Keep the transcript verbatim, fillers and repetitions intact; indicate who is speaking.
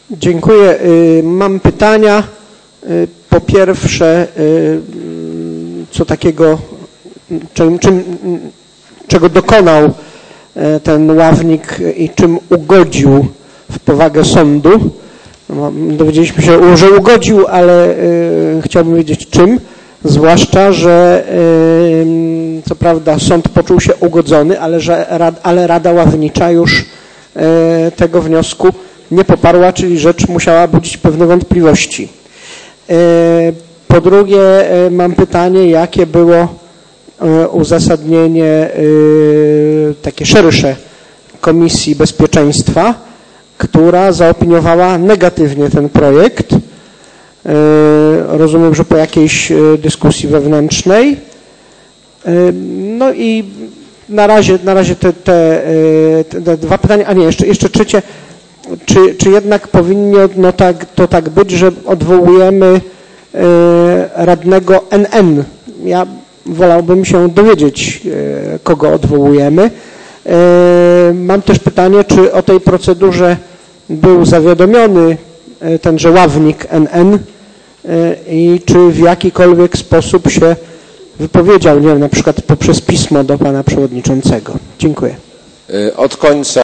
Speaker 1: Dziękuję. Mam pytania. Po pierwsze, co takiego, czym, czym, czego dokonał ten ławnik i czym ugodził w powagę sądu. Dowiedzieliśmy się, że ugodził, ale chciałbym wiedzieć czym. Zwłaszcza, że co prawda sąd poczuł się ugodzony, ale, że, ale Rada Ławnicza już tego wniosku nie poparła, czyli rzecz musiała budzić pewne wątpliwości. Po drugie, mam pytanie, jakie było uzasadnienie takie szersze Komisji Bezpieczeństwa, która zaopiniowała negatywnie ten projekt. Rozumiem, że po jakiejś dyskusji wewnętrznej. No i na razie, na razie te, te, te dwa pytania, a nie, jeszcze, jeszcze trzecie. Czy, czy jednak powinno no tak, to tak być, że odwołujemy radnego N N? Ja wolałbym się dowiedzieć, kogo odwołujemy. Mam też pytanie, czy o tej procedurze był zawiadomiony tenże ławnik N N i czy w jakikolwiek sposób się wypowiedział, nie wiem, na przykład poprzez pismo do pana przewodniczącego. Dziękuję.
Speaker 2: Od końca